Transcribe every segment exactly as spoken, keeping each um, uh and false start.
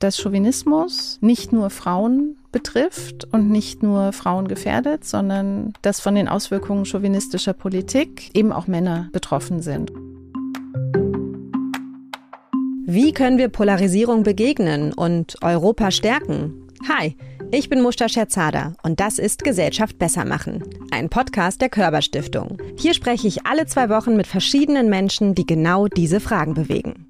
dass Chauvinismus nicht nur Frauen betrifft und nicht nur Frauen gefährdet, sondern dass von den Auswirkungen chauvinistischer Politik eben auch Männer betroffen sind. Wie können wir Polarisierung begegnen und Europa stärken? Hi, ich bin Mushta Scherzada und das ist Gesellschaft besser machen, ein Podcast der Körber Stiftung. Hier spreche ich alle zwei Wochen mit verschiedenen Menschen, die genau diese Fragen bewegen.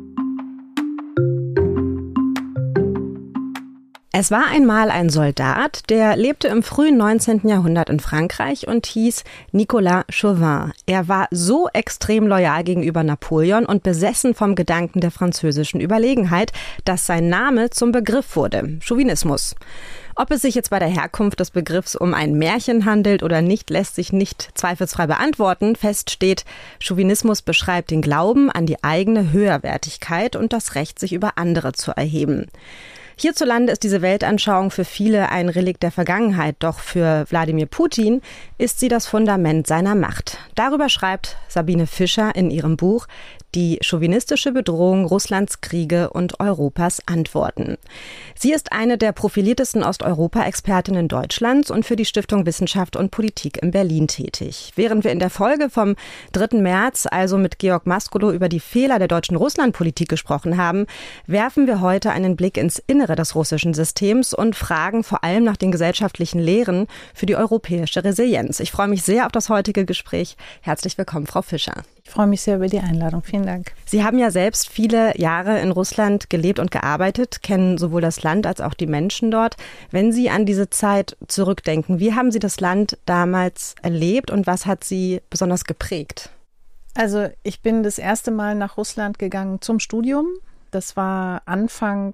Es war einmal ein Soldat, der lebte im frühen neunzehnten Jahrhundert in Frankreich und hieß Nicolas Chauvin. Er war so extrem loyal gegenüber Napoleon und besessen vom Gedanken der französischen Überlegenheit, dass sein Name zum Begriff wurde: Chauvinismus. Ob es sich jetzt bei der Herkunft des Begriffs um ein Märchen handelt oder nicht, lässt sich nicht zweifelsfrei beantworten. Fest steht, Chauvinismus beschreibt den Glauben an die eigene Höherwertigkeit und das Recht, sich über andere zu erheben. Hierzulande ist diese Weltanschauung für viele ein Relikt der Vergangenheit, doch für Wladimir Putin ist sie das Fundament seiner Macht. Darüber schreibt Sabine Fischer in ihrem Buch Die chauvinistische Bedrohung Russlands Kriege und Europas Antworten. Sie ist eine der profiliertesten Osteuropa-Expertinnen Deutschlands und für die Stiftung Wissenschaft und Politik in Berlin tätig. Während wir in der Folge vom dritten März also mit Georg Maskulow über die Fehler der deutschen Russlandpolitik gesprochen haben, werfen wir heute einen Blick ins Innere des russischen Systems und fragen vor allem nach den gesellschaftlichen Lehren für die europäische Resilienz. Ich freue mich sehr auf das heutige Gespräch. Herzlich willkommen, Frau Fischer. Ich freue mich sehr über die Einladung. Vielen Dank. Sie haben ja selbst viele Jahre in Russland gelebt und gearbeitet, kennen sowohl das Land als auch die Menschen dort. Wenn Sie an diese Zeit zurückdenken, wie haben Sie das Land damals erlebt und was hat Sie besonders geprägt? Also ich bin das erste Mal nach Russland gegangen zum Studium. Das war Anfang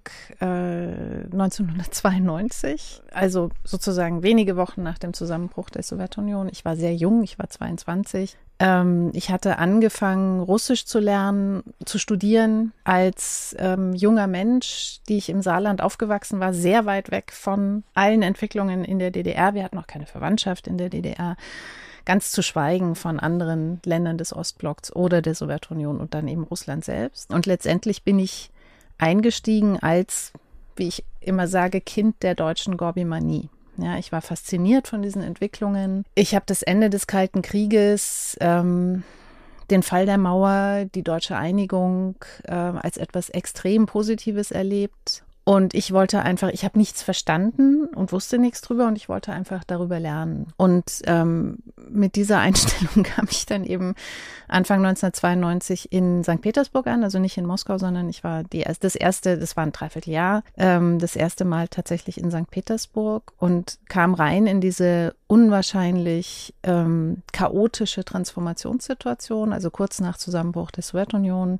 äh, neunzehnhundertzweiundneunzig, also sozusagen wenige Wochen nach dem Zusammenbruch der Sowjetunion. Ich war sehr jung, ich war zweiundzwanzig. Ähm, ich hatte angefangen, Russisch zu lernen, zu studieren als ähm, junger Mensch, die ich im Saarland aufgewachsen war, sehr weit weg von allen Entwicklungen in der D D R. Wir hatten auch keine Verwandtschaft in der D D R. Ganz zu schweigen von anderen Ländern des Ostblocks oder der Sowjetunion und dann eben Russland selbst. Und letztendlich bin ich eingestiegen als, wie ich immer sage, Kind der deutschen Gorbimanie. Ja, ich war fasziniert von diesen Entwicklungen. Ich habe das Ende des Kalten Krieges, ähm, den Fall der Mauer, die deutsche Einigung äh, als etwas extrem Positives erlebt. Und ich wollte einfach, ich habe nichts verstanden und wusste nichts drüber und ich wollte einfach darüber lernen. Und ähm, mit dieser Einstellung kam ich dann eben Anfang neunzehnhundertzweiundneunzig in Sankt Petersburg an, also nicht in Moskau, sondern ich war die das erste, das war ein Dreivierteljahr, ähm, das erste Mal tatsächlich in Sankt Petersburg und kam rein in diese unwahrscheinlich ähm, chaotische Transformationssituation, also kurz nach Zusammenbruch der Sowjetunion,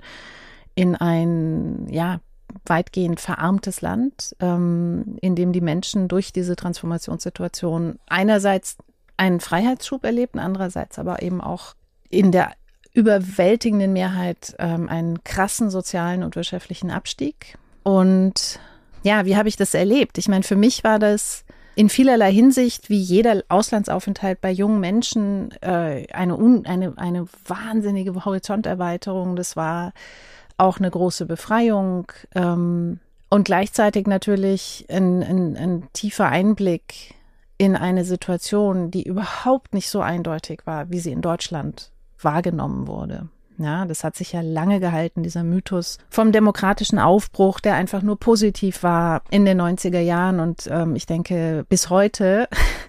in ein, ja, weitgehend verarmtes Land, ähm, in dem die Menschen durch diese Transformationssituation einerseits einen Freiheitsschub erlebten, andererseits aber eben auch in der überwältigenden Mehrheit ähm, einen krassen sozialen und wirtschaftlichen Abstieg. Und ja, wie habe ich das erlebt? Ich meine, für mich war das in vielerlei Hinsicht, wie jeder Auslandsaufenthalt bei jungen Menschen, äh, eine, un, eine, eine wahnsinnige Horizonterweiterung. Das war auch eine große Befreiung ähm, und gleichzeitig natürlich ein, ein, ein tiefer Einblick in eine Situation, die überhaupt nicht so eindeutig war, wie sie in Deutschland wahrgenommen wurde. Ja, das hat sich ja lange gehalten, dieser Mythos vom demokratischen Aufbruch, der einfach nur positiv war in den neunziger Jahren. Und ähm, ich denke, bis heute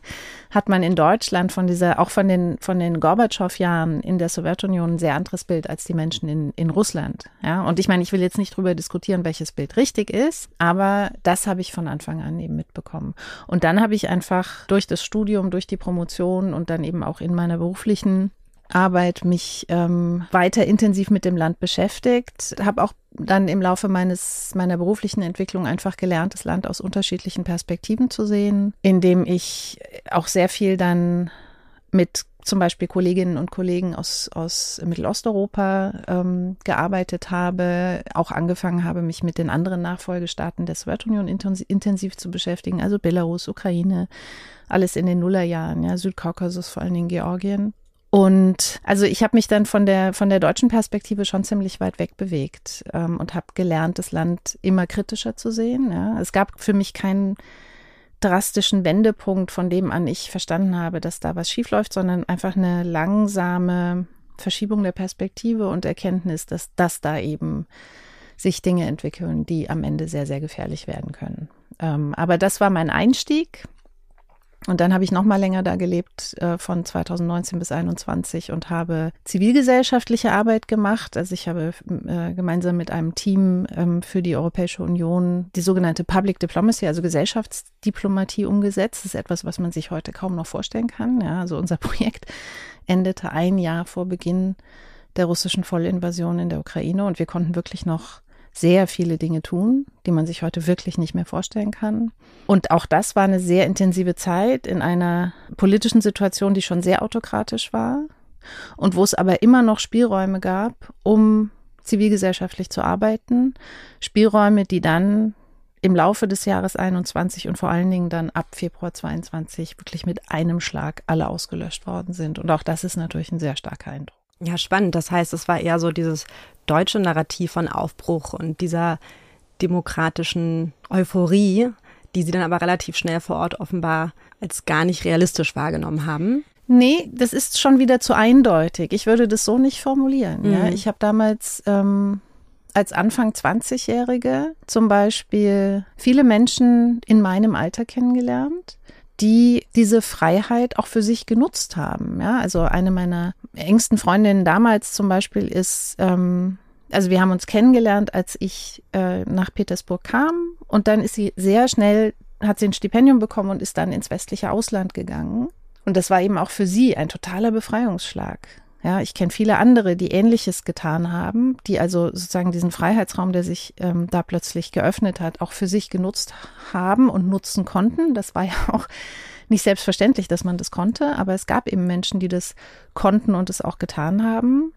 hat man in Deutschland von dieser, auch von den, von den Gorbatschow-Jahren in der Sowjetunion ein sehr anderes Bild als die Menschen in, in Russland. Ja, und ich meine, ich will jetzt nicht drüber diskutieren, welches Bild richtig ist, aber das habe ich von Anfang an eben mitbekommen. Und dann habe ich einfach durch das Studium, durch die Promotion und dann eben auch in meiner beruflichen Arbeit mich ähm, weiter intensiv mit dem Land beschäftigt, habe auch dann im Laufe meines meiner beruflichen Entwicklung einfach gelernt, das Land aus unterschiedlichen Perspektiven zu sehen, indem ich auch sehr viel dann mit zum Beispiel Kolleginnen und Kollegen aus, aus Mittelosteuropa ähm, gearbeitet habe, auch angefangen habe, mich mit den anderen Nachfolgestaaten der Sowjetunion intensiv, intensiv zu beschäftigen, also Belarus, Ukraine, alles in den Nullerjahren, ja, Südkaukasus, vor allen Dingen Georgien. Und also ich habe mich dann von der von der deutschen Perspektive schon ziemlich weit weg bewegt ähm, und habe gelernt, das Land immer kritischer zu sehen. Ja. Es gab für mich keinen drastischen Wendepunkt, von dem an ich verstanden habe, dass da was schiefläuft, sondern einfach eine langsame Verschiebung der Perspektive und Erkenntnis, dass, dass da eben sich Dinge entwickeln, die am Ende sehr, sehr gefährlich werden können. Ähm, aber das war mein Einstieg. Und dann habe ich noch mal länger da gelebt, äh, von zweitausendneunzehn bis einundzwanzig und habe zivilgesellschaftliche Arbeit gemacht. Also ich habe äh, gemeinsam mit einem Team ähm, für die Europäische Union die sogenannte Public Diplomacy, also Gesellschaftsdiplomatie umgesetzt. Das ist etwas, was man sich heute kaum noch vorstellen kann. Ja, also unser Projekt endete ein Jahr vor Beginn der russischen Vollinvasion in der Ukraine und wir konnten wirklich noch sehr viele Dinge tun, die man sich heute wirklich nicht mehr vorstellen kann. Und auch das war eine sehr intensive Zeit in einer politischen Situation, die schon sehr autokratisch war und wo es aber immer noch Spielräume gab, um zivilgesellschaftlich zu arbeiten. Spielräume, die dann im Laufe des Jahres einundzwanzig und vor allen Dingen dann ab Februar zweiundzwanzig wirklich mit einem Schlag alle ausgelöscht worden sind. Und auch das ist natürlich ein sehr starker Eindruck. Ja, spannend. Das heißt, es war eher so dieses deutsche Narrativ von Aufbruch und dieser demokratischen Euphorie, die Sie dann aber relativ schnell vor Ort offenbar als gar nicht realistisch wahrgenommen haben. Nee, das ist schon wieder zu eindeutig. Ich würde das so nicht formulieren. Mhm. Ja. Ich habe damals ähm, als Anfang zwanzigjährige zum Beispiel viele Menschen in meinem Alter kennengelernt, die diese Freiheit auch für sich genutzt haben. Ja, also eine meiner engsten Freundinnen damals zum Beispiel ist, ähm, also wir haben uns kennengelernt, als ich äh, nach Petersburg kam und dann ist sie sehr schnell, hat sie ein Stipendium bekommen und ist dann ins westliche Ausland gegangen. Und das war eben auch für sie ein totaler Befreiungsschlag. Ja, ich kenne viele andere, die Ähnliches getan haben, die also sozusagen diesen Freiheitsraum, der sich ähm, da plötzlich geöffnet hat, auch für sich genutzt haben und nutzen konnten. Das war ja auch nicht selbstverständlich, dass man das konnte, aber es gab eben Menschen, die das konnten und es auch getan haben.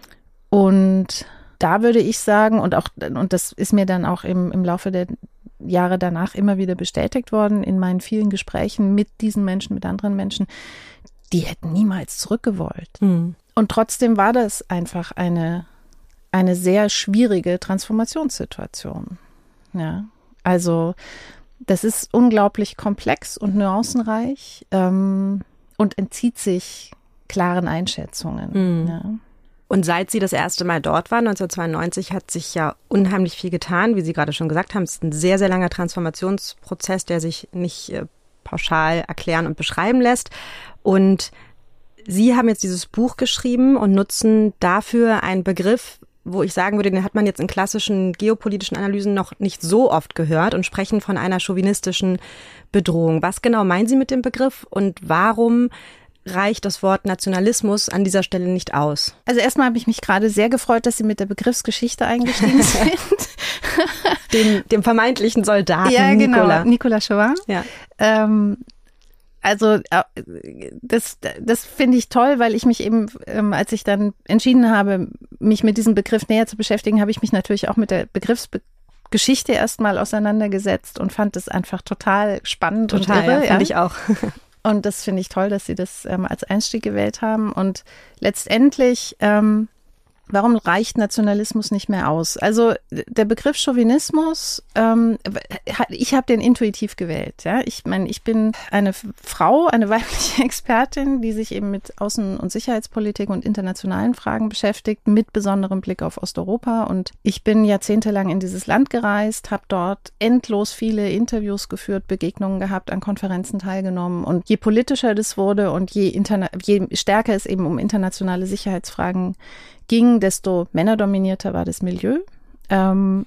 Und da würde ich sagen, und auch, und das ist mir dann auch im, im Laufe der Jahre danach immer wieder bestätigt worden in meinen vielen Gesprächen mit diesen Menschen, mit anderen Menschen, die hätten niemals zurückgewollt. Mhm. Und trotzdem war das einfach eine, eine sehr schwierige Transformationssituation. Ja, also das ist unglaublich komplex und nuancenreich ähm, und entzieht sich klaren Einschätzungen. Mhm. Ja. Und seit Sie das erste Mal dort waren, neunzehnhundertzweiundneunzig, hat sich ja unheimlich viel getan, wie Sie gerade schon gesagt haben. Es ist ein sehr, sehr langer Transformationsprozess, der sich nicht äh, pauschal erklären und beschreiben lässt. Und Sie haben jetzt dieses Buch geschrieben und nutzen dafür einen Begriff, wo ich sagen würde, den hat man jetzt in klassischen geopolitischen Analysen noch nicht so oft gehört und sprechen von einer chauvinistischen Bedrohung. Was genau meinen Sie mit dem Begriff und warum reicht das Wort Nationalismus an dieser Stelle nicht aus? Also erstmal habe ich mich gerade sehr gefreut, dass Sie mit der Begriffsgeschichte eingestiegen sind. dem, dem vermeintlichen Soldaten ja, genau, Nicolas. Nicolas Chauvin. Ja. Ähm, Also das, das finde ich toll, weil ich mich eben, ähm, als ich dann entschieden habe, mich mit diesem Begriff näher zu beschäftigen, habe ich mich natürlich auch mit der Begriffsgeschichte erstmal auseinandergesetzt und fand es einfach total spannend total, und irre. Ja, finde ja. ich auch. Und das finde ich toll, dass Sie das ähm, als Einstieg gewählt haben. Und letztendlich, ähm, warum reicht Nationalismus nicht mehr aus? Also der Begriff Chauvinismus, ähm, ich habe den intuitiv gewählt. Ja, ich meine, ich bin eine Frau, eine weibliche Expertin, die sich eben mit Außen- und Sicherheitspolitik und internationalen Fragen beschäftigt, mit besonderem Blick auf Osteuropa. Und ich bin jahrzehntelang in dieses Land gereist, habe dort endlos viele Interviews geführt, Begegnungen gehabt, an Konferenzen teilgenommen. Und je politischer das wurde und je, interna- je stärker es eben um internationale Sicherheitsfragen ging, desto männerdominierter war das Milieu. Ähm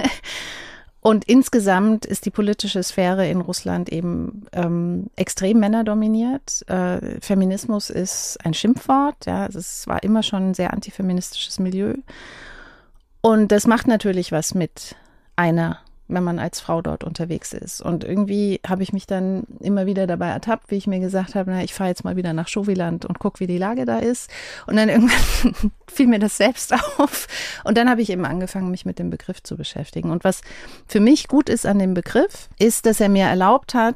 und insgesamt ist die politische Sphäre in Russland eben ähm, extrem männerdominiert. Äh, Feminismus ist ein Schimpfwort. Ja, also es war immer schon ein sehr antifeministisches Milieu. Und das macht natürlich was mit einer, wenn man als Frau dort unterwegs ist. Und irgendwie habe ich mich dann immer wieder dabei ertappt, wie ich mir gesagt habe, na, ich fahre jetzt mal wieder nach Chauviland und gucke, wie die Lage da ist. Und dann irgendwann fiel mir das selbst auf. Und dann habe ich eben angefangen, mich mit dem Begriff zu beschäftigen. Und was für mich gut ist an dem Begriff, ist, dass er mir erlaubt hat,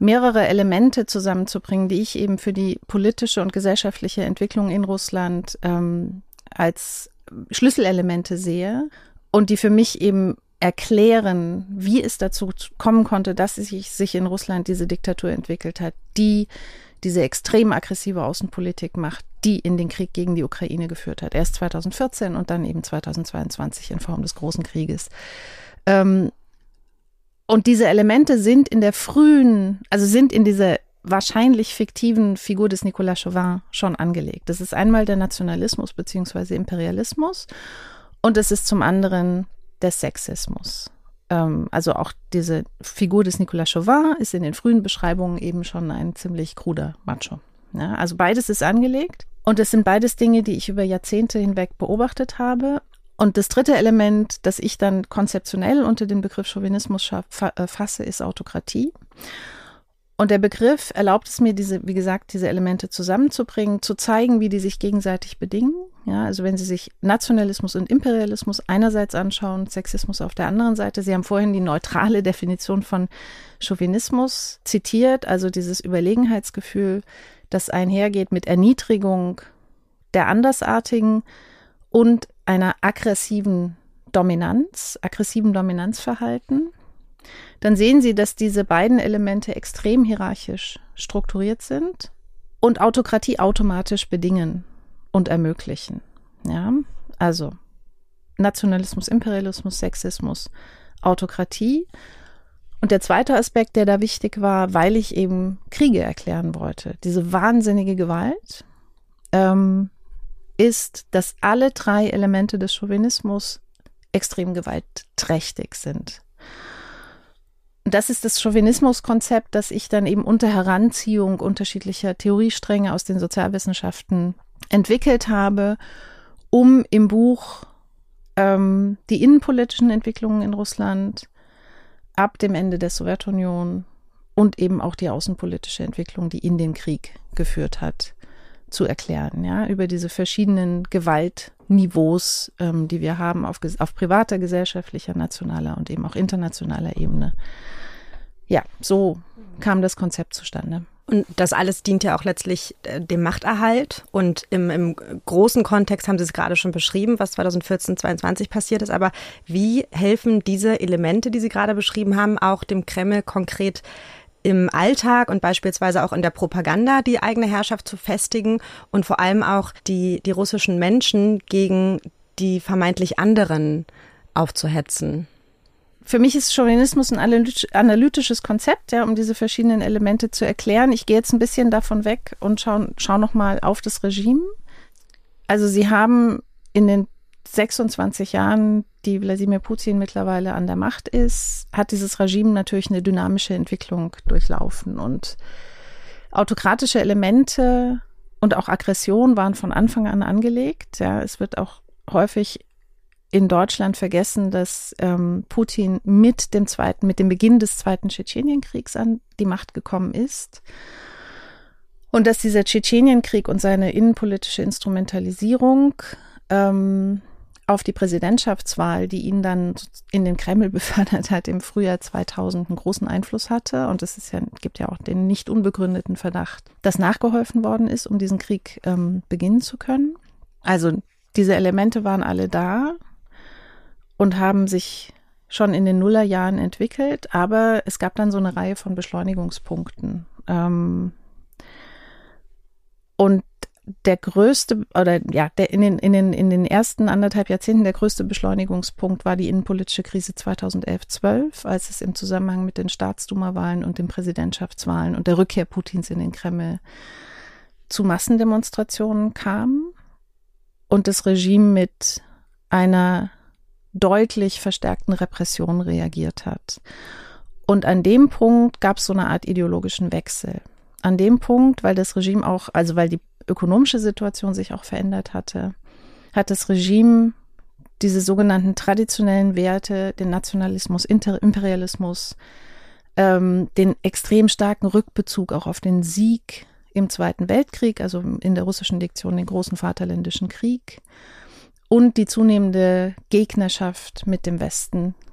mehrere Elemente zusammenzubringen, die ich eben für die politische und gesellschaftliche Entwicklung in Russland ähm, als Schlüsselelemente sehe und die für mich eben erklären, wie es dazu kommen konnte, dass sich, sich in Russland diese Diktatur entwickelt hat, die diese extrem aggressive Außenpolitik macht, die in den Krieg gegen die Ukraine geführt hat. Erst zweitausendvierzehn und dann eben zweitausendzweiundzwanzig in Form des großen Krieges. Ähm, und diese Elemente sind in der frühen, also sind in dieser wahrscheinlich fiktiven Figur des Nicolas Chauvin schon angelegt. Das ist einmal der Nationalismus bzw. Imperialismus und es ist zum anderen der Sexismus. Also auch diese Figur des Nicolas Chauvin ist in den frühen Beschreibungen eben schon ein ziemlich kruder Macho. Ja, also beides ist angelegt und es sind beides Dinge, die ich über Jahrzehnte hinweg beobachtet habe. Und das dritte Element, das ich dann konzeptionell unter den Begriff Chauvinismus fasse, ist Autokratie. Und der Begriff erlaubt es mir, diese, wie gesagt, diese Elemente zusammenzubringen, zu zeigen, wie die sich gegenseitig bedingen. Ja, also wenn Sie sich Nationalismus und Imperialismus einerseits anschauen, Sexismus auf der anderen Seite. Sie haben vorhin die neutrale Definition von Chauvinismus zitiert, also dieses Überlegenheitsgefühl, das einhergeht mit Erniedrigung der Andersartigen und einer aggressiven Dominanz, aggressiven Dominanzverhalten. Dann sehen Sie, dass diese beiden Elemente extrem hierarchisch strukturiert sind und Autokratie automatisch bedingen und ermöglichen. Ja, also Nationalismus, Imperialismus, Sexismus, Autokratie. Und der zweite Aspekt, der da wichtig war, weil ich eben Kriege erklären wollte, diese wahnsinnige Gewalt, ähm, ist, dass alle drei Elemente des Chauvinismus extrem gewaltträchtig sind. Das ist das Chauvinismus-Konzept, das ich dann eben unter Heranziehung unterschiedlicher Theoriestränge aus den Sozialwissenschaften entwickelt habe, um im Buch ähm, die innenpolitischen Entwicklungen in Russland ab dem Ende der Sowjetunion und eben auch die außenpolitische Entwicklung, die in den Krieg geführt hat, zu erklären, ja, über diese verschiedenen Gewaltniveaus, ähm, die wir haben auf, auf privater, gesellschaftlicher, nationaler und eben auch internationaler Ebene. Ja, so kam das Konzept zustande. Und das alles dient ja auch letztlich dem Machterhalt. Und im, im großen Kontext haben Sie es gerade schon beschrieben, was zweitausendvierzehn, zweiundzwanzig passiert ist. Aber wie helfen diese Elemente, die Sie gerade beschrieben haben, auch dem Kreml konkret im Alltag und beispielsweise auch in der Propaganda die eigene Herrschaft zu festigen und vor allem auch die, die russischen Menschen gegen die vermeintlich anderen aufzuhetzen? Für mich ist Chauvinismus ein analytisches Konzept, ja, um diese verschiedenen Elemente zu erklären. Ich gehe jetzt ein bisschen davon weg und schaue schau nochmal auf das Regime. Also Sie haben in den sechsundzwanzig Jahren, die Wladimir Putin mittlerweile an der Macht ist, hat dieses Regime natürlich eine dynamische Entwicklung durchlaufen. Und autokratische Elemente und auch Aggression waren von Anfang an angelegt. Ja, es wird auch häufig in Deutschland vergessen, dass ähm, Putin mit dem zweiten, mit dem Beginn des zweiten Tschetschenienkriegs an die Macht gekommen ist. Und dass dieser Tschetschenienkrieg und seine innenpolitische Instrumentalisierung ähm, auf die Präsidentschaftswahl, die ihn dann in den Kreml befördert hat, im Frühjahr zweitausend einen großen Einfluss hatte. Und es ist ja, gibt ja auch den nicht unbegründeten Verdacht, dass nachgeholfen worden ist, um diesen Krieg ähm, beginnen zu können. Also diese Elemente waren alle da und haben sich schon in den Nullerjahren entwickelt, aber es gab dann so eine Reihe von Beschleunigungspunkten. Ähm, und der größte, oder ja, der in den, in den, in den ersten anderthalb Jahrzehnten der größte Beschleunigungspunkt war die innenpolitische Krise zweitausendelf zwölf, als es im Zusammenhang mit den Staatsduma-Wahlen und den Präsidentschaftswahlen und der Rückkehr Putins in den Kreml zu Massendemonstrationen kam und das Regime mit einer deutlich verstärkten Repression reagiert hat. Und an dem Punkt gab es so eine Art ideologischen Wechsel. An dem Punkt, weil das Regime auch, also weil die ökonomische Situation sich auch verändert hatte, hat das Regime diese sogenannten traditionellen Werte, den Nationalismus, Imperialismus, ähm, den extrem starken Rückbezug auch auf den Sieg im Zweiten Weltkrieg, also in der russischen Diktion den großen Vaterländischen Krieg und die zunehmende Gegnerschaft mit dem Westen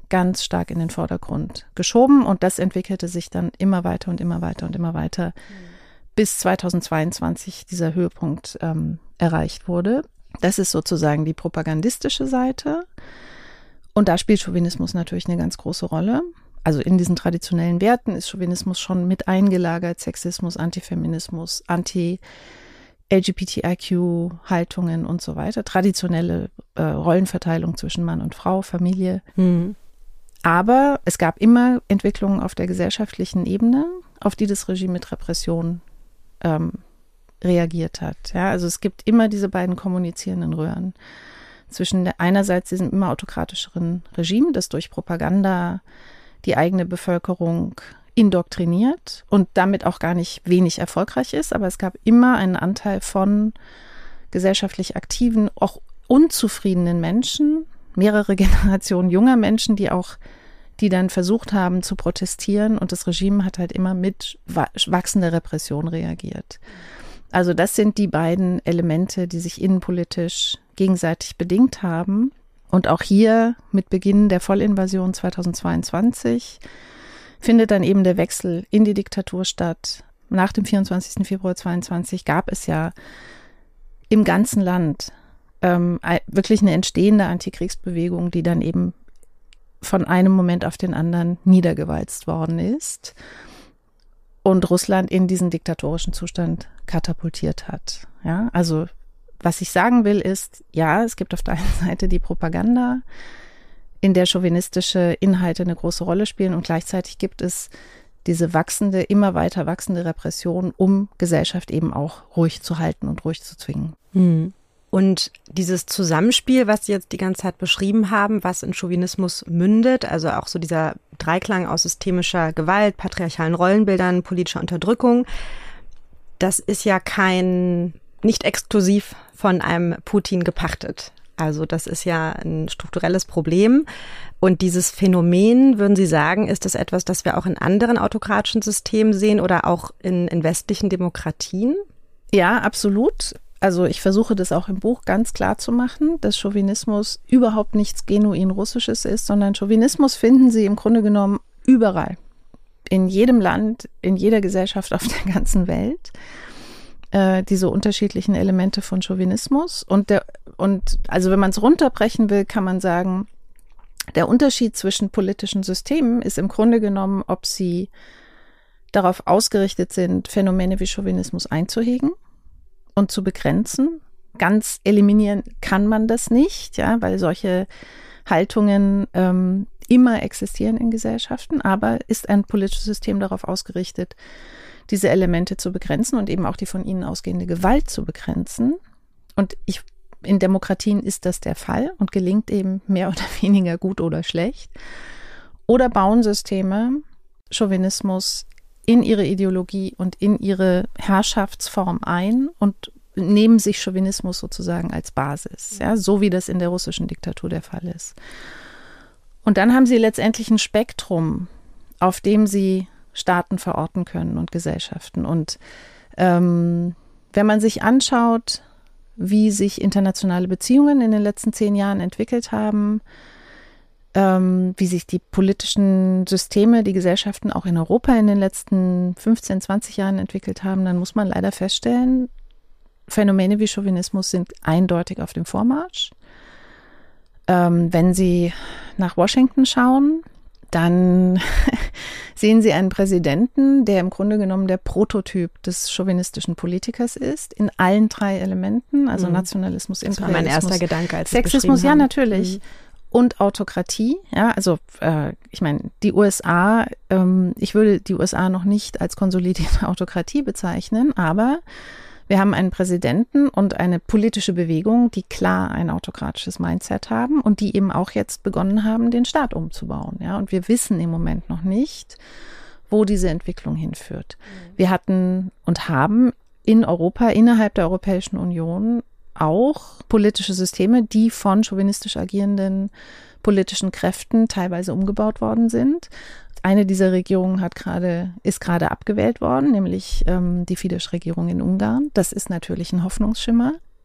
ganz stark in den Vordergrund geschoben und das entwickelte sich dann immer weiter und immer weiter und immer weiter, mhm. bis zweitausendzweiundzwanzig dieser Höhepunkt ähm, erreicht wurde. Das ist sozusagen die propagandistische Seite und da spielt Chauvinismus natürlich eine ganz große Rolle. Also in diesen traditionellen Werten ist Chauvinismus schon mit eingelagert, Sexismus, Antifeminismus, Anti-L G B T I Q-Haltungen und so weiter, traditionelle äh, Rollenverteilung zwischen Mann und Frau, Familie. Mhm. Aber es gab immer Entwicklungen auf der gesellschaftlichen Ebene, auf die das Regime mit Repression ähm, reagiert hat. Ja, also es gibt immer diese beiden kommunizierenden Röhren zwischen der, einerseits diesem immer autokratischeren Regime, das durch Propaganda die eigene Bevölkerung indoktriniert und damit auch gar nicht wenig erfolgreich ist, aber es gab immer einen Anteil von gesellschaftlich aktiven, auch unzufriedenen Menschen, mehrere Generationen junger Menschen, die auch, die dann versucht haben zu protestieren und das Regime hat halt immer mit wachsender Repression reagiert. Also das sind die beiden Elemente, die sich innenpolitisch gegenseitig bedingt haben. Und auch hier mit Beginn der Vollinvasion zweitausendzweiundzwanzig findet dann eben der Wechsel in die Diktatur statt. Nach dem vierundzwanzigsten Februar zweitausendzweiundzwanzig gab es ja im ganzen Land ähm, wirklich eine entstehende Antikriegsbewegung, die dann eben von einem Moment auf den anderen niedergewalzt worden ist und Russland in diesen diktatorischen Zustand katapultiert hat. Ja, also was ich sagen will ist, ja, es gibt auf der einen Seite die Propaganda, in der chauvinistische Inhalte eine große Rolle spielen und gleichzeitig gibt es diese wachsende, immer weiter wachsende Repression, um Gesellschaft eben auch ruhig zu halten und ruhig zu zwingen. Hm. Und dieses Zusammenspiel, was Sie jetzt die ganze Zeit beschrieben haben, was in Chauvinismus mündet, also auch so dieser Dreiklang aus systemischer Gewalt, patriarchalen Rollenbildern, politischer Unterdrückung, das ist ja kein, nicht exklusiv von einem Putin gepachtet. Also das ist ja ein strukturelles Problem. Und dieses Phänomen, würden Sie sagen, ist das etwas, das wir auch in anderen autokratischen Systemen sehen oder auch in, in westlichen Demokratien? Ja, absolut. Also ich versuche das auch im Buch ganz klar zu machen, dass Chauvinismus überhaupt nichts genuin Russisches ist, sondern Chauvinismus finden Sie im Grunde genommen überall. In jedem Land, in jeder Gesellschaft auf der ganzen Welt. Äh, diese unterschiedlichen Elemente von Chauvinismus. Und der, und also wenn man es runterbrechen will, kann man sagen, der Unterschied zwischen politischen Systemen ist im Grunde genommen, ob sie darauf ausgerichtet sind, Phänomene wie Chauvinismus einzuhegen und zu begrenzen. Ganz eliminieren kann man das nicht, ja, weil solche Haltungen ähm, immer existieren in Gesellschaften, aber ist ein politisches System darauf ausgerichtet, diese Elemente zu begrenzen und eben auch die von ihnen ausgehende Gewalt zu begrenzen. Und ich, in Demokratien ist das der Fall und gelingt eben mehr oder weniger gut oder schlecht. Oder bauen Systeme Chauvinismus in ihre Ideologie und in ihre Herrschaftsform ein und nehmen sich Chauvinismus sozusagen als Basis, ja, so wie das in der russischen Diktatur der Fall ist. Und dann haben sie letztendlich ein Spektrum, auf dem sie Staaten verorten können und Gesellschaften. Und ähm, wenn man sich anschaut, wie sich internationale Beziehungen in den letzten zehn Jahren entwickelt haben, ähm, wie sich die politischen Systeme, die Gesellschaften auch in Europa in den letzten fünfzehn, zwanzig Jahren entwickelt haben, dann muss man leider feststellen, Phänomene wie Chauvinismus sind eindeutig auf dem Vormarsch. Ähm, wenn Sie nach Washington schauen, dann sehen Sie einen Präsidenten, der im Grunde genommen der Prototyp des chauvinistischen Politikers ist, in allen drei Elementen, also mhm. Nationalismus, Imperialismus, das war mein erster Gedanke, als Sexismus, ja natürlich, mhm. und Autokratie. Ja, also äh, ich meine, die U S A, ähm, ich würde die U S A noch nicht als konsolidierte Autokratie bezeichnen, aber wir haben einen Präsidenten und eine politische Bewegung, die klar ein autokratisches Mindset haben und die eben auch jetzt begonnen haben, den Staat umzubauen. Ja, und wir wissen im Moment noch nicht, wo diese Entwicklung hinführt. Mhm. Wir hatten und haben in Europa, innerhalb der Europäischen Union auch politische Systeme, die von chauvinistisch agierenden politischen Kräften teilweise umgebaut worden sind. Eine dieser Regierungen hat gerade, ist gerade abgewählt worden, nämlich ähm, die Fidesz-Regierung in Ungarn. Das ist natürlich ein Hoffnungsschimmer.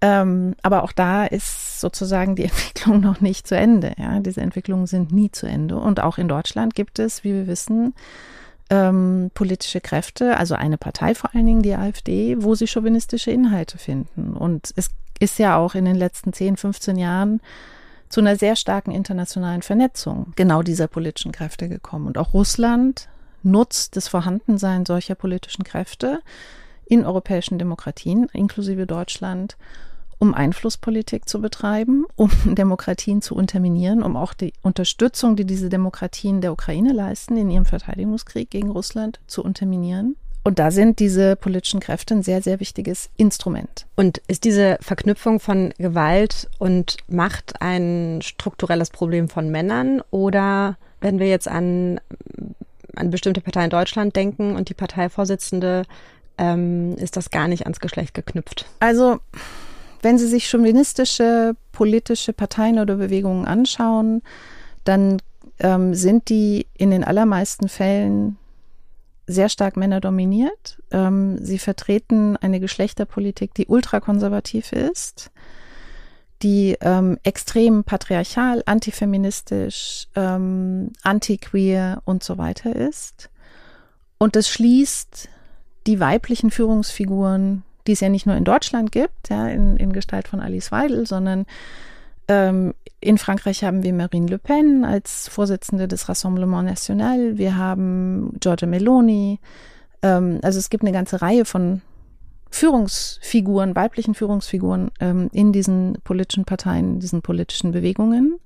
Ähm, aber auch da ist sozusagen die Entwicklung noch nicht zu Ende. Ja? Diese Entwicklungen sind nie zu Ende. Und auch in Deutschland gibt es, wie wir wissen, ähm, politische Kräfte, also eine Partei vor allen Dingen, die AfD, wo sie chauvinistische Inhalte finden. Und es ist ja auch in den letzten zehn, fünfzehn Jahren zu einer sehr starken internationalen Vernetzung genau dieser politischen Kräfte gekommen. Und auch Russland nutzt das Vorhandensein solcher politischen Kräfte in europäischen Demokratien, inklusive Deutschland, um Einflusspolitik zu betreiben, um Demokratien zu unterminieren, um auch die Unterstützung, die diese Demokratien der Ukraine leisten, in ihrem Verteidigungskrieg gegen Russland zu unterminieren. Und da sind diese politischen Kräfte ein sehr, sehr wichtiges Instrument. Und ist diese Verknüpfung von Gewalt und Macht ein strukturelles Problem von Männern? Oder wenn wir jetzt an, an bestimmte Parteien in Deutschland denken und die Parteivorsitzende, ähm, ist das gar nicht ans Geschlecht geknüpft? Also, wenn Sie sich chauvinistische politische Parteien oder Bewegungen anschauen, dann ähm, sind die in den allermeisten Fällen sehr stark männerdominiert. Ähm, sie vertreten eine Geschlechterpolitik, die ultrakonservativ ist, die ähm, extrem patriarchal, antifeministisch, ähm, antiqueer und so weiter ist. Und das schließt die weiblichen Führungsfiguren, die es ja nicht nur in Deutschland gibt, ja, in, in Gestalt von Alice Weidel, sondern ähm, in Frankreich haben wir Marine Le Pen als Vorsitzende des Rassemblement National, wir haben Giorgia Meloni, ähm, also es gibt eine ganze Reihe von Führungsfiguren, weiblichen Führungsfiguren ähm, in diesen politischen Parteien, diesen politischen Bewegungen.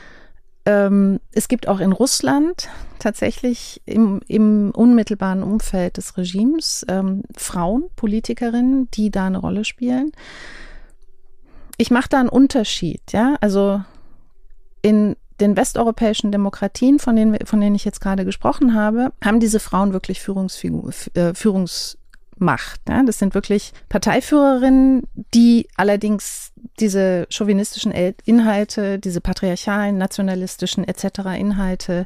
Ähm, es gibt auch in Russland tatsächlich im, im unmittelbaren Umfeld des Regimes ähm, Frauen, Politikerinnen, die da eine Rolle spielen. Ich mache da einen Unterschied, ja, also in den westeuropäischen Demokratien, von denen, von denen ich jetzt gerade gesprochen habe, haben diese Frauen wirklich Führungsfigur, äh, Führungsmacht. Ja? Das sind wirklich Parteiführerinnen, die allerdings diese chauvinistischen Inhalte, diese patriarchalen, nationalistischen et cetera Inhalte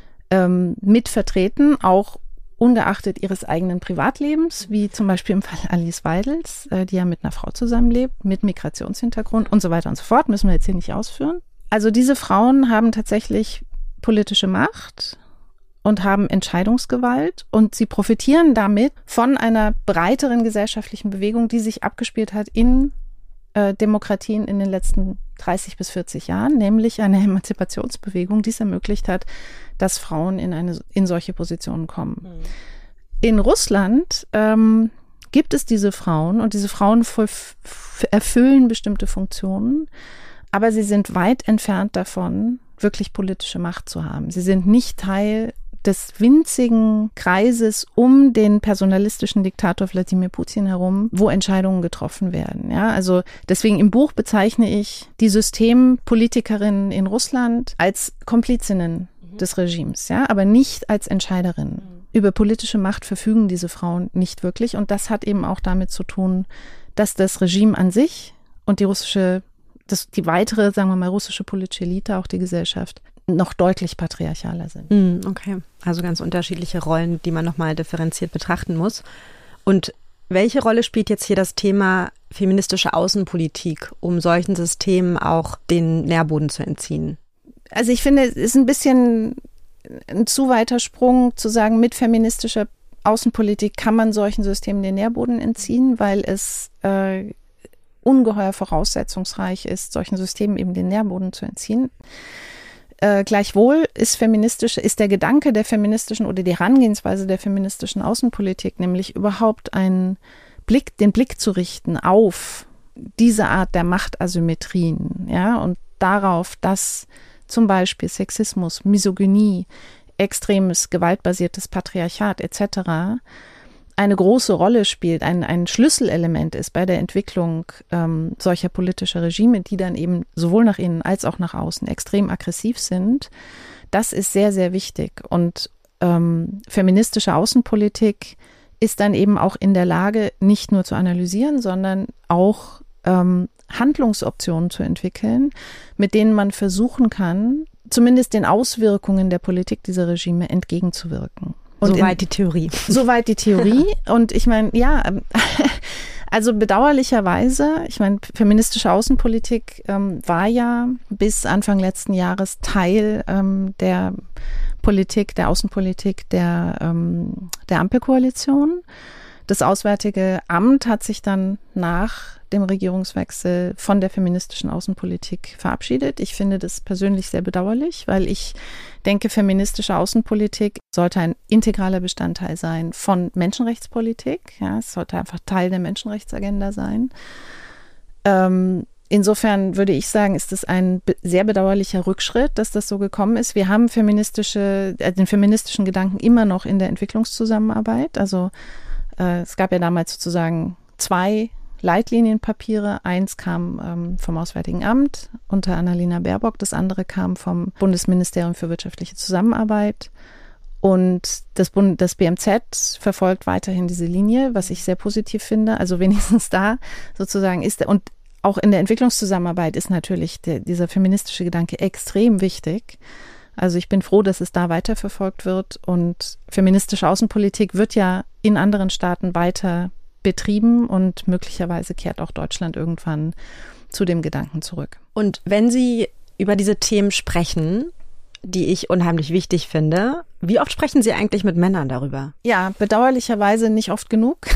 ähm, mitvertreten, auch ungeachtet ihres eigenen Privatlebens, wie zum Beispiel im Fall Alice Weidels, äh, die ja mit einer Frau zusammenlebt, mit Migrationshintergrund und so weiter und so fort, müssen wir jetzt hier nicht ausführen. Also diese Frauen haben tatsächlich politische Macht und haben Entscheidungsgewalt und sie profitieren damit von einer breiteren gesellschaftlichen Bewegung, die sich abgespielt hat in äh, Demokratien in den letzten dreißig bis vierzig Jahren, nämlich eine Emanzipationsbewegung, die es ermöglicht hat, dass Frauen in eine in solche Positionen kommen. Mhm. In Russland ähm, gibt es diese Frauen und diese Frauen f- f- erfüllen bestimmte Funktionen, aber sie sind weit entfernt davon, wirklich politische Macht zu haben. Sie sind nicht Teil des winzigen Kreises um den personalistischen Diktator Wladimir Putin herum, wo Entscheidungen getroffen werden. Ja, also deswegen im Buch bezeichne ich die Systempolitikerinnen in Russland als Komplizinnen mhm. des Regimes, ja, aber nicht als Entscheiderinnen. Mhm. Über politische Macht verfügen diese Frauen nicht wirklich und das hat eben auch damit zu tun, dass das Regime an sich und die russische, das, die weitere, sagen wir mal, russische politische Elite, auch die Gesellschaft, noch deutlich patriarchaler sind. Okay, also ganz unterschiedliche Rollen, die man nochmal differenziert betrachten muss. Und welche Rolle spielt jetzt hier das Thema feministische Außenpolitik, um solchen Systemen auch den Nährboden zu entziehen? Also ich finde, es ist ein bisschen ein zu weiter Sprung zu sagen, mit feministischer Außenpolitik kann man solchen Systemen den Nährboden entziehen, weil es äh, ungeheuer voraussetzungsreich ist, solchen Systemen eben den Nährboden zu entziehen. Äh, gleichwohl ist feministische, ist der Gedanke der feministischen oder die Herangehensweise der feministischen Außenpolitik, nämlich überhaupt einen Blick, den Blick zu richten auf diese Art der Machtasymmetrien, ja, und darauf, dass zum Beispiel Sexismus, Misogynie, extremes gewaltbasiertes Patriarchat et cetera eine große Rolle spielt, ein, ein Schlüsselelement ist bei der Entwicklung ähm, solcher politischer Regime, die dann eben sowohl nach innen als auch nach außen extrem aggressiv sind. Das ist sehr, sehr wichtig. Und ähm, feministische Außenpolitik ist dann eben auch in der Lage, nicht nur zu analysieren, sondern auch ähm, Handlungsoptionen zu entwickeln, mit denen man versuchen kann, zumindest den Auswirkungen der Politik dieser Regime entgegenzuwirken. Und soweit die Theorie. Soweit die Theorie. Und ich meine, ja, Also bedauerlicherweise, ich meine, feministische Außenpolitik ähm, war ja bis Anfang letzten Jahres Teil ähm, der Politik, der Außenpolitik der, ähm, der Ampelkoalition. Das Auswärtige Amt hat sich dann nach dem Regierungswechsel von der feministischen Außenpolitik verabschiedet. Ich finde das persönlich sehr bedauerlich, weil ich denke, feministische Außenpolitik sollte ein integraler Bestandteil sein von Menschenrechtspolitik. Ja, es sollte einfach Teil der Menschenrechtsagenda sein. Ähm, insofern würde ich sagen, ist es ein be- sehr bedauerlicher Rückschritt, dass das so gekommen ist. Wir haben feministische, äh, den feministischen Gedanken immer noch in der Entwicklungszusammenarbeit. Also äh, es gab ja damals sozusagen zwei Leitlinienpapiere. Eins kam ähm, vom Auswärtigen Amt unter Annalena Baerbock, das andere kam vom Bundesministerium für wirtschaftliche Zusammenarbeit. Und das, Bund, das B M Z verfolgt weiterhin diese Linie, was ich sehr positiv finde. Also wenigstens da sozusagen ist, und auch in der Entwicklungszusammenarbeit ist natürlich der, dieser feministische Gedanke extrem wichtig. Also ich bin froh, dass es da weiterverfolgt wird. Und feministische Außenpolitik wird ja in anderen Staaten weiter betrieben und möglicherweise kehrt auch Deutschland irgendwann zu dem Gedanken zurück. Und wenn Sie über diese Themen sprechen, die ich unheimlich wichtig finde, wie oft sprechen Sie eigentlich mit Männern darüber? Ja, bedauerlicherweise nicht oft genug.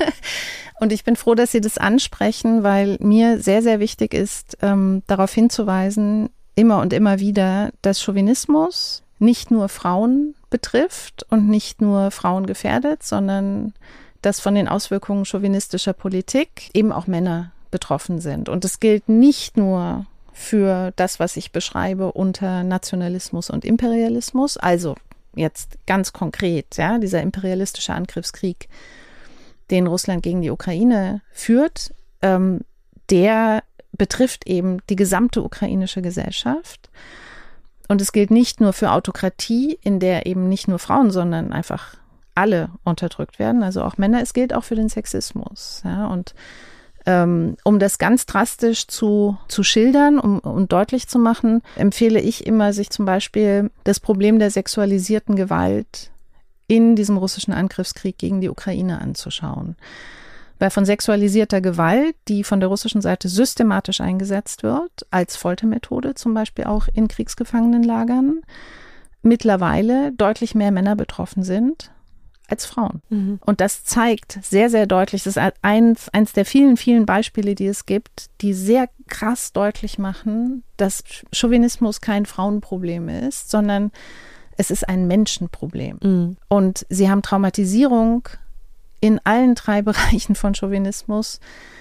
Und ich bin froh, dass Sie das ansprechen, weil mir sehr, sehr wichtig ist, ähm, darauf hinzuweisen, immer und immer wieder, dass Chauvinismus nicht nur Frauen betrifft und nicht nur Frauen gefährdet, sondern dass von den Auswirkungen chauvinistischer Politik eben auch Männer betroffen sind. Und das gilt nicht nur für das, was ich beschreibe unter Nationalismus und Imperialismus, also jetzt ganz konkret, ja, dieser imperialistische Angriffskrieg, den Russland gegen die Ukraine führt, ähm, der betrifft eben die gesamte ukrainische Gesellschaft. Und es gilt nicht nur für Autokratie, in der eben nicht nur Frauen, sondern einfach alle unterdrückt werden, also auch Männer. Es gilt auch für den Sexismus. Ja, und ähm, um das ganz drastisch zu, zu schildern um, und deutlich zu machen, empfehle ich immer, sich zum Beispiel das Problem der sexualisierten Gewalt in diesem russischen Angriffskrieg gegen die Ukraine anzuschauen. Weil von sexualisierter Gewalt, die von der russischen Seite systematisch eingesetzt wird, als Foltermethode zum Beispiel auch in Kriegsgefangenenlagern, mittlerweile deutlich mehr Männer betroffen sind als Frauen. Mhm. Und das zeigt sehr, sehr deutlich, das ist eins, eins der vielen, vielen Beispiele, die es gibt, die sehr krass deutlich machen, dass Chauvinismus kein Frauenproblem ist, sondern es ist ein Menschenproblem. Mhm. Und sie haben Traumatisierung in allen drei Bereichen von Chauvinismus,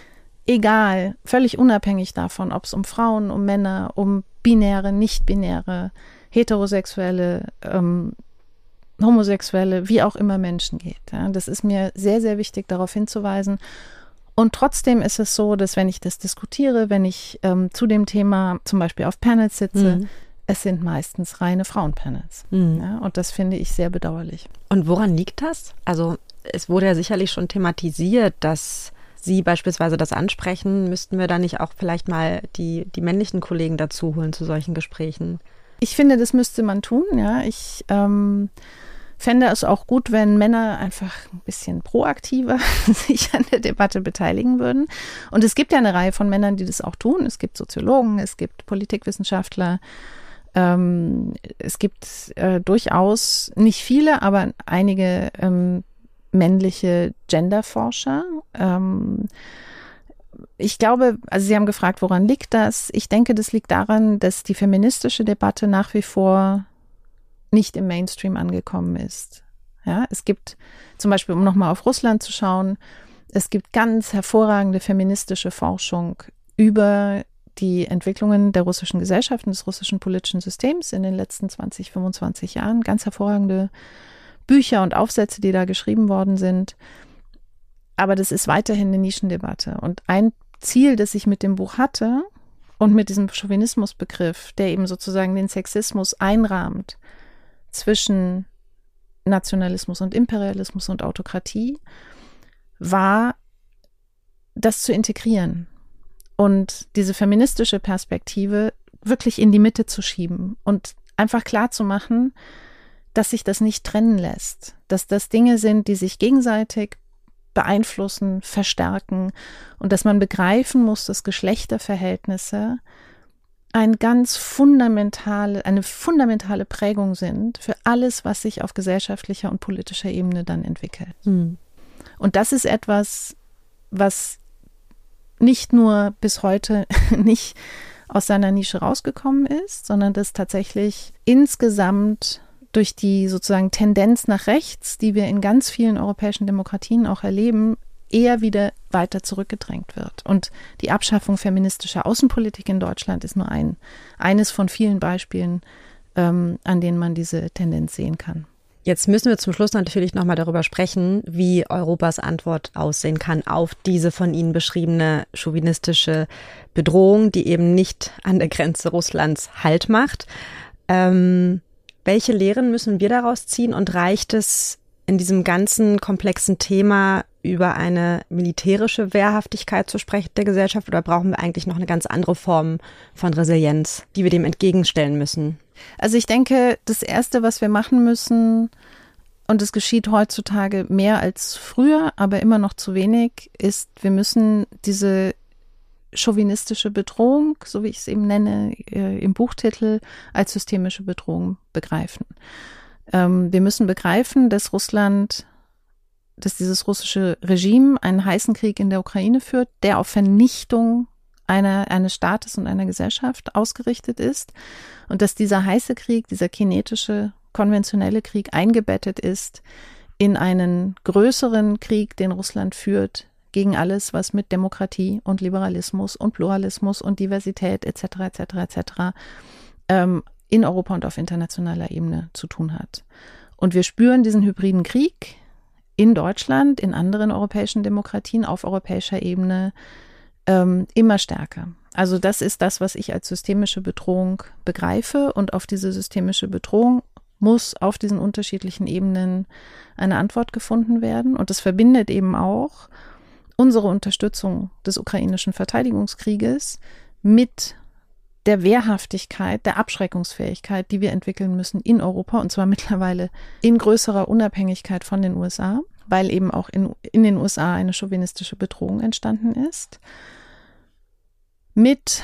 egal, völlig unabhängig davon, ob es um Frauen, um Männer, um binäre, nicht-binäre, heterosexuelle, ähm, Homosexuelle, wie auch immer Menschen geht. Ja, das ist mir sehr, sehr wichtig, darauf hinzuweisen. Und trotzdem ist es so, dass wenn ich das diskutiere, wenn ich ähm, zu dem Thema zum Beispiel auf Panels sitze, mhm. es sind meistens reine Frauenpanels. Mhm. Ja, und das finde ich sehr bedauerlich. Und woran liegt das? Also es wurde ja sicherlich schon thematisiert, dass Sie beispielsweise das ansprechen. Müssten wir da nicht auch vielleicht mal die, die männlichen Kollegen dazu holen zu solchen Gesprächen? Ich finde, das müsste man tun, ja. Ich ähm, fände es auch gut, wenn Männer einfach ein bisschen proaktiver sich an der Debatte beteiligen würden. Und es gibt ja eine Reihe von Männern, die das auch tun. Es gibt Soziologen, es gibt Politikwissenschaftler. Ähm, es gibt äh, durchaus nicht viele, aber einige ähm, männliche Genderforscher. Ähm, Ich glaube, also Sie haben gefragt, woran liegt das? Ich denke, das liegt daran, dass die feministische Debatte nach wie vor nicht im Mainstream angekommen ist. Ja, es gibt zum Beispiel, um nochmal auf Russland zu schauen, es gibt ganz hervorragende feministische Forschung über die Entwicklungen der russischen Gesellschaft und des russischen politischen Systems in den letzten zwanzig, fünfundzwanzig Jahren. Ganz hervorragende Bücher und Aufsätze, die da geschrieben worden sind. Aber das ist weiterhin eine Nischendebatte. Und ein Ziel, das ich mit dem Buch hatte und mit diesem Chauvinismusbegriff, der eben sozusagen den Sexismus einrahmt zwischen Nationalismus und Imperialismus und Autokratie, war, das zu integrieren und diese feministische Perspektive wirklich in die Mitte zu schieben und einfach klar zu machen, dass sich das nicht trennen lässt, dass das Dinge sind, die sich gegenseitig beeinflussen, verstärken und dass man begreifen muss, dass Geschlechterverhältnisse ein ganz fundamentale, eine fundamentale Prägung sind für alles, was sich auf gesellschaftlicher und politischer Ebene dann entwickelt. Mhm. Und das ist etwas, was nicht nur bis heute nicht aus seiner Nische rausgekommen ist, sondern das tatsächlich insgesamt durch die sozusagen Tendenz nach rechts, die wir in ganz vielen europäischen Demokratien auch erleben, eher wieder weiter zurückgedrängt wird. Und die Abschaffung feministischer Außenpolitik in Deutschland ist nur ein, eines von vielen Beispielen, ähm, an denen man diese Tendenz sehen kann. Jetzt müssen wir zum Schluss natürlich nochmal darüber sprechen, wie Europas Antwort aussehen kann auf diese von Ihnen beschriebene chauvinistische Bedrohung, die eben nicht an der Grenze Russlands Halt macht. Ähm, welche Lehren müssen wir daraus ziehen und reicht es in diesem ganzen komplexen Thema über eine militärische Wehrhaftigkeit zu sprechen der Gesellschaft oder brauchen wir eigentlich noch eine ganz andere Form von Resilienz, die wir dem entgegenstellen müssen? Also ich denke, das Erste, was wir machen müssen, und es geschieht heutzutage mehr als früher, aber immer noch zu wenig, ist, wir müssen diese chauvinistische Bedrohung, so wie ich es eben nenne, äh, im Buchtitel, als systemische Bedrohung begreifen. Ähm, wir müssen begreifen, dass Russland, dass dieses russische Regime einen heißen Krieg in der Ukraine führt, der auf Vernichtung einer, eines Staates und einer Gesellschaft ausgerichtet ist und dass dieser heiße Krieg, dieser kinetische, konventionelle Krieg eingebettet ist in einen größeren Krieg, den Russland führt gegen alles, was mit Demokratie und Liberalismus und Pluralismus und Diversität et cetera et cetera et cetera ähm, in Europa und auf internationaler Ebene zu tun hat. Und wir spüren diesen hybriden Krieg in Deutschland, in anderen europäischen Demokratien auf europäischer Ebene ähm, immer stärker. Also das ist das, was ich als systemische Bedrohung begreife und auf diese systemische Bedrohung muss auf diesen unterschiedlichen Ebenen eine Antwort gefunden werden. Und das verbindet eben auch unsere Unterstützung des ukrainischen Verteidigungskrieges mit der Wehrhaftigkeit, der Abschreckungsfähigkeit, die wir entwickeln müssen in Europa und zwar mittlerweile in größerer Unabhängigkeit von den U S A, weil eben auch in, in den U S A eine chauvinistische Bedrohung entstanden ist. Mit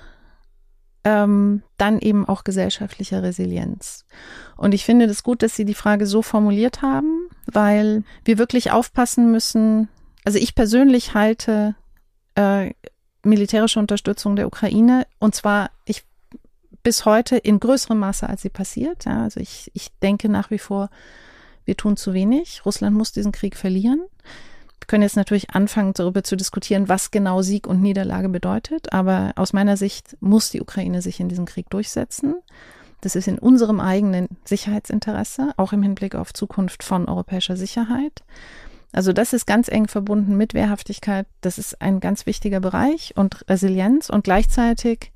ähm, dann eben auch gesellschaftlicher Resilienz. Und ich finde es gut, dass Sie die Frage so formuliert haben, weil wir wirklich aufpassen müssen. Also ich persönlich halte äh, militärische Unterstützung der Ukraine und zwar ich bis heute in größerem Maße, als sie passiert. Ja, also ich, ich denke nach wie vor, wir tun zu wenig. Russland muss diesen Krieg verlieren. Wir können jetzt natürlich anfangen, darüber zu diskutieren, was genau Sieg und Niederlage bedeutet. Aber aus meiner Sicht muss die Ukraine sich in diesem Krieg durchsetzen. Das ist in unserem eigenen Sicherheitsinteresse, auch im Hinblick auf Zukunft von europäischer Sicherheit. Also das ist ganz eng verbunden mit Wehrhaftigkeit. Das ist ein ganz wichtiger Bereich und Resilienz. Und gleichzeitig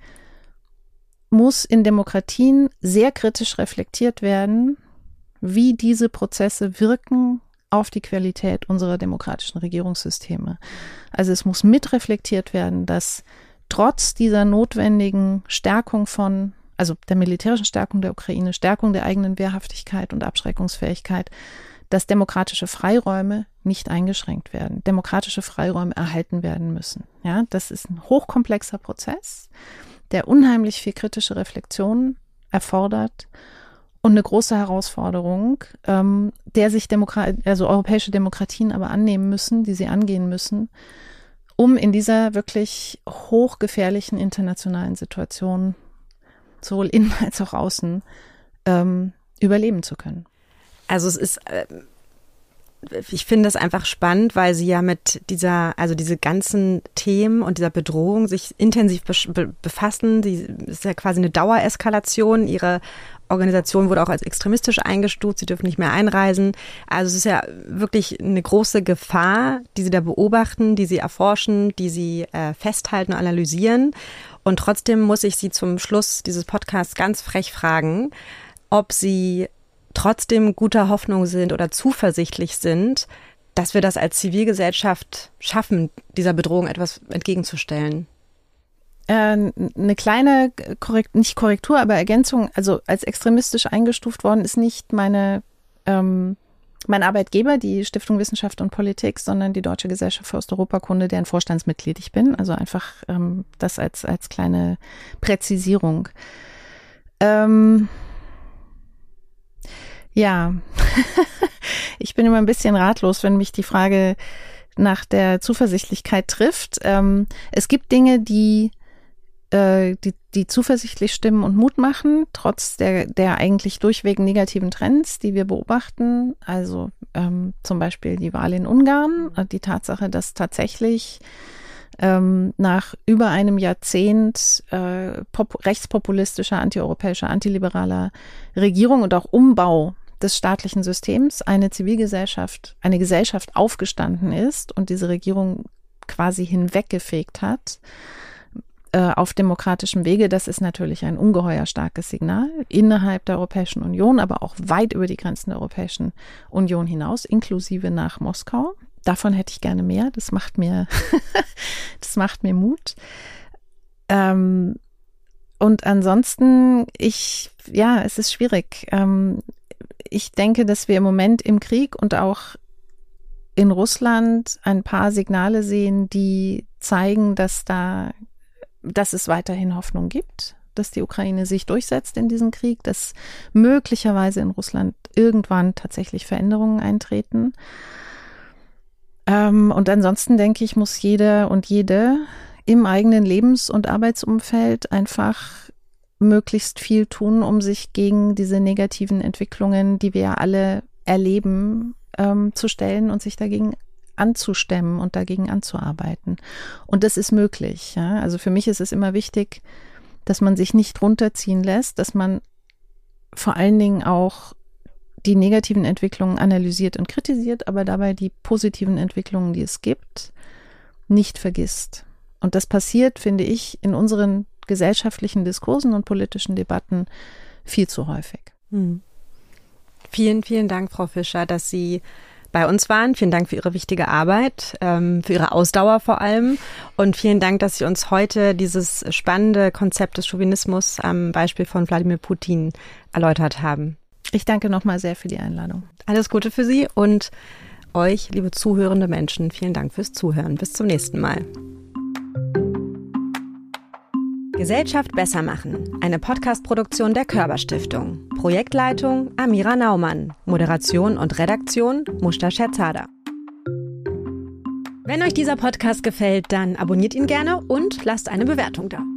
muss in Demokratien sehr kritisch reflektiert werden, wie diese Prozesse wirken auf die Qualität unserer demokratischen Regierungssysteme. Also es muss mitreflektiert werden, dass trotz dieser notwendigen Stärkung von, also der militärischen Stärkung der Ukraine, Stärkung der eigenen Wehrhaftigkeit und Abschreckungsfähigkeit, dass demokratische Freiräume nicht eingeschränkt werden, demokratische Freiräume erhalten werden müssen. Ja, das ist ein hochkomplexer Prozess, der unheimlich viel kritische Reflexion erfordert und eine große Herausforderung, ähm, der sich Demokra- also europäische Demokratien aber annehmen müssen, die sie angehen müssen, um in dieser wirklich hochgefährlichen internationalen Situation sowohl innen als auch außen ähm, überleben zu können. Also es ist, äh, ich finde das einfach spannend, weil Sie ja mit dieser, also diese ganzen Themen und dieser Bedrohung sich intensiv be- befassen. Sie ist ja quasi eine Dauereskalation. Ihre Organisation wurde auch als extremistisch eingestuft. Sie dürfen nicht mehr einreisen. Also es ist ja wirklich eine große Gefahr, die Sie da beobachten, die Sie erforschen, die Sie äh, festhalten und analysieren. Und trotzdem muss ich Sie zum Schluss dieses Podcasts ganz frech fragen, ob Sie trotzdem guter Hoffnung sind oder zuversichtlich sind, dass wir das als Zivilgesellschaft schaffen, dieser Bedrohung etwas entgegenzustellen? Äh, eine kleine, Korrekt, nicht Korrektur, aber Ergänzung, also als extremistisch eingestuft worden ist nicht meine ähm, mein Arbeitgeber, die Stiftung Wissenschaft und Politik, sondern die Deutsche Gesellschaft für Osteuropakunde, deren Vorstandsmitglied ich bin. Also einfach ähm, das als, als kleine Präzisierung. Ähm, ja, ich bin immer ein bisschen ratlos, wenn mich die Frage nach der Zuversichtlichkeit trifft. Ähm, es gibt Dinge, die Die, die zuversichtlich stimmen und Mut machen, trotz der, der eigentlich durchweg negativen Trends, die wir beobachten. Also ähm, zum Beispiel die Wahl in Ungarn, die Tatsache, dass tatsächlich ähm, nach über einem Jahrzehnt äh, pop- rechtspopulistischer, antieuropäischer, antiliberaler Regierung und auch Umbau des staatlichen Systems eine Zivilgesellschaft, eine Gesellschaft aufgestanden ist und diese Regierung quasi hinweggefegt hat auf demokratischem Wege. Das ist natürlich ein ungeheuer starkes Signal innerhalb der Europäischen Union, aber auch weit über die Grenzen der Europäischen Union hinaus, inklusive nach Moskau. Davon hätte ich gerne mehr. Das macht mir, das macht mir Mut. Ähm, und ansonsten, ich, ja, es ist schwierig. Ähm, ich denke, dass wir im Moment im Krieg und auch in Russland ein paar Signale sehen, die zeigen, dass da dass es weiterhin Hoffnung gibt, dass die Ukraine sich durchsetzt in diesem Krieg, dass möglicherweise in Russland irgendwann tatsächlich Veränderungen eintreten. Ähm, und ansonsten denke ich, muss jeder und jede im eigenen Lebens- und Arbeitsumfeld einfach möglichst viel tun, um sich gegen diese negativen Entwicklungen, die wir ja alle erleben, ähm, zu stellen und sich dagegen anzustemmen und dagegen anzuarbeiten. Und das ist möglich. Ja? Also für mich ist es immer wichtig, dass man sich nicht runterziehen lässt, dass man vor allen Dingen auch die negativen Entwicklungen analysiert und kritisiert, aber dabei die positiven Entwicklungen, die es gibt, nicht vergisst. Und das passiert, finde ich, in unseren gesellschaftlichen Diskursen und politischen Debatten viel zu häufig. Hm. Vielen, vielen Dank, Frau Fischer, dass Sie bei uns waren. Vielen Dank für Ihre wichtige Arbeit, ähm, für Ihre Ausdauer vor allem. Und vielen Dank, dass Sie uns heute dieses spannende Konzept des Chauvinismus am Beispiel von Wladimir Putin erläutert haben. Ich danke nochmal sehr für die Einladung. Alles Gute für Sie und euch, liebe zuhörende Menschen. Vielen Dank fürs Zuhören. Bis zum nächsten Mal. Gesellschaft besser machen. Eine Podcast-Produktion der Körber-Stiftung. Projektleitung Amira Naumann. Moderation und Redaktion Mushta Scherzada. Wenn euch dieser Podcast gefällt, dann abonniert ihn gerne und lasst eine Bewertung da.